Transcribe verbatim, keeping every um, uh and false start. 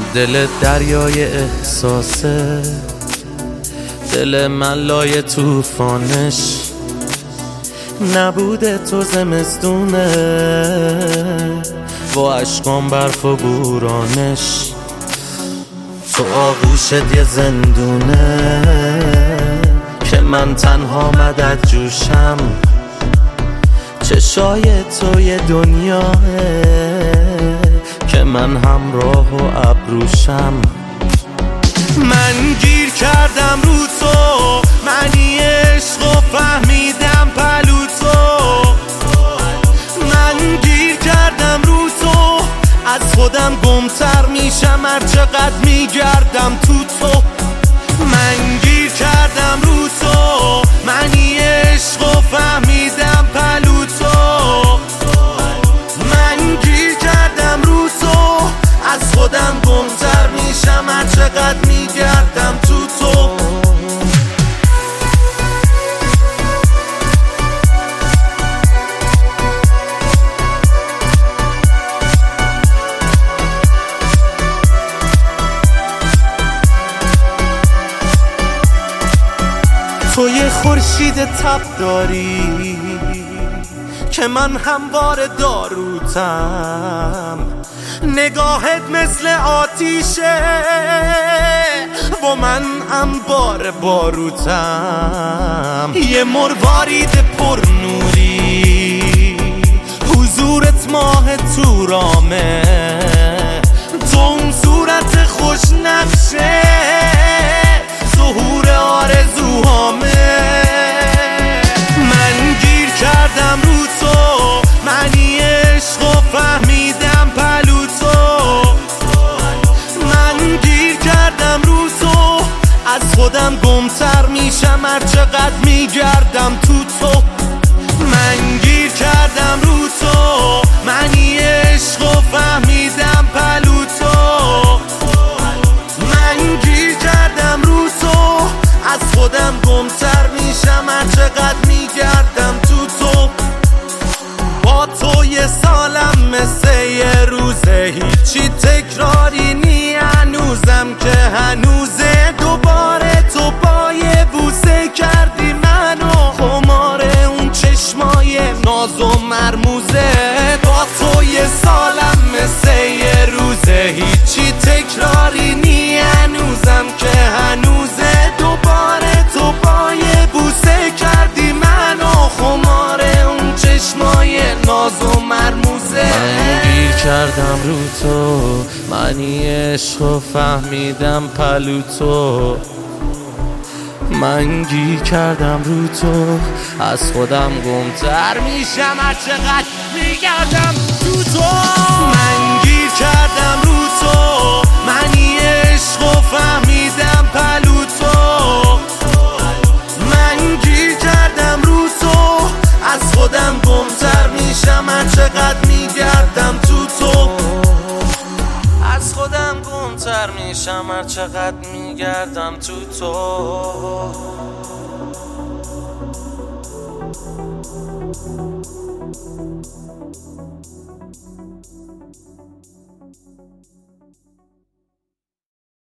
دل دریای احساسه، دل من لای توفانش، نبوده تو زمستونه با عشقام برف و بورانش. تو آغوشت یه زندونه که من تنها مدد جوشم، چشای تو یه دنیاه که من همراه و ابروشم. من گیر کردم رو تو، معنی عشق و فهمیدم پلو تو. من گیر کردم رو تو، از خودم گمتر میشم هر چقدر میگردم تو تو. من گیر کردم رو تو، معنی عشق و فهمیدم پلو تو. من گیر کردم رو تو، از خودم گمتر میشم هر چقدر میگردم تو تو. تو یه خورشید تب داری که من هموار داروتم، نگاهت مثل آتیشه و من انبار باروتم. یه مروارید پر نوری، حضورت ماه تورامه، تو اون صورت خوش نقشه، ظهور آرزوهامه. من گیر کردم رو تو، معنی عشق و فهمیدم پلو تو. من گیر کردم رو تو، از خودم گمتر میشم هر چقدر میگردم تو تو. من گیر کردم رو تو، معنی عشق و فهمیدم پلو تو. من گیر کردم رو تو، از خودم گمتر میشم هر چقدر میگردم تو تو. با تو یه سالم مثل یه روزه، هیچی تکراری نی هنوزم که هنوزه. دوباره تو با یه بوسه کردی منو خمار اون چشمای ناز و مرموزه. با تو یه سالم مثل یه روزه، هیچی تکراری نی هنوزم که هنوزه. دوباره تو با یه بوسه کردی منو خمار اون چشمای ناز و مرموزه. من گیر کردم رو تو، معنی عشق و فهمیدم پلو تو. من گیر کردم رو تو، از خودم گمتر میشم هر چقدر میگردم تو تو. من گیر کردم رو تو، معنی عشق و فهمیدم پلو تو. من گیر کردم رو تو، از خودم گمتر میشم هر چقدر میگردم تو تو. از خودم گمتر میشم هر چقدر میگردم تو تو.